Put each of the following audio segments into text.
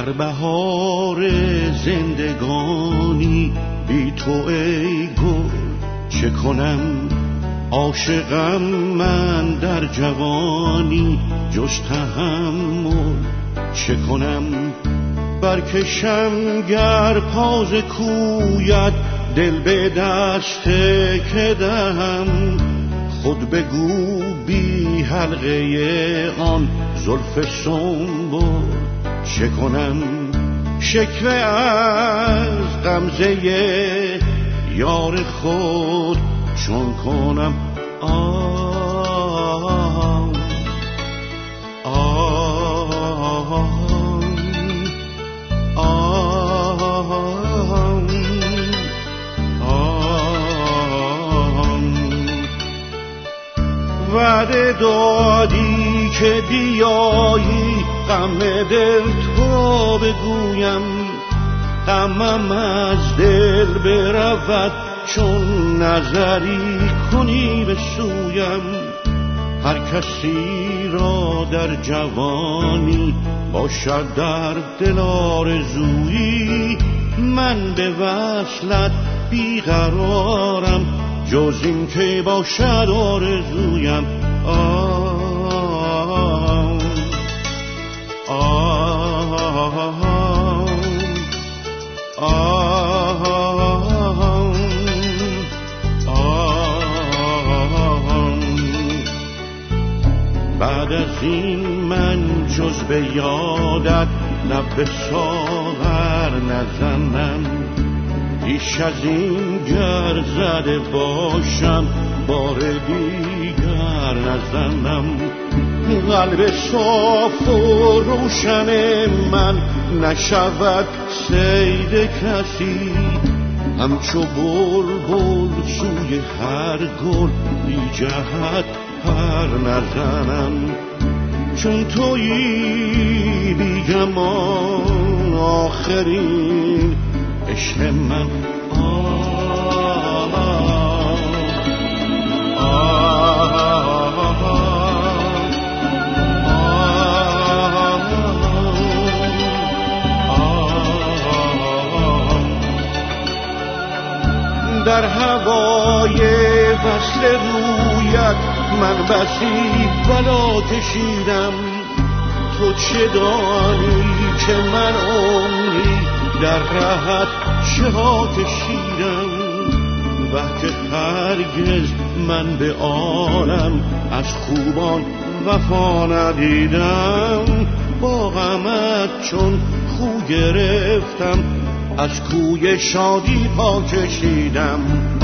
در بهار زندگانی بی تو ای گل چه کنم؟ عاشقم من در جوانی جز تحمل چه کنم؟ برکشم گر پاز کویت دل به دست که دهم، خود بگو بی حلقه آن زلف سنبل چه کنم؟ شکوه از غمزه یار خود چون کنم؟ وعده دادی که بیایی غم دل تو را بگویم، غمم از دل برود چون نظری کنی به سویم. هر کسی را در جوانی باشد در دل آرزویی، من به وصلت بیقرارم جز این که باشد آرزویم. بعد از این من جز به یادت لب به ساغر نزنم، پیش از این گر زده باشم بار دیگر نزنم. قلب صاف و روشن من نشود صید کسی، همچو بلبل سوی هر گل بی جهت پر نزنم. چون تویی بی گمان آخرین عشق من. در هوای وصل رویت من بسی بلا کشیدم، تو چه دانی که من عمری در رهت چه ها کشیدم. وقت هرگز من به عالم از خوبان وفا ندیدم، با غمت چون خو گرفتم از کوی شادی پا کشیدم.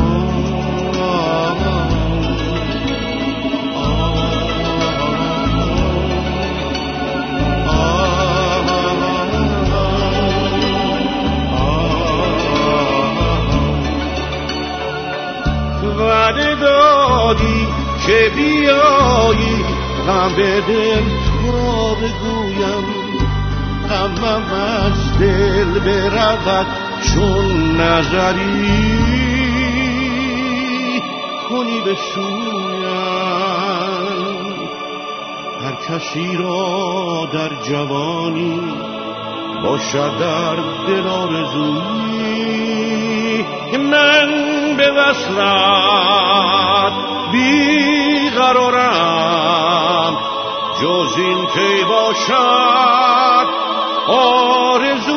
وعده دادی که بیایی غم به دل تو را بگویم، غمم از دل برود چون نظری کنی به سویم. هر کسی را در جوانی باشد در دل آرزویی، من به وصلت بیقرارم جز این که باشد آرزویی.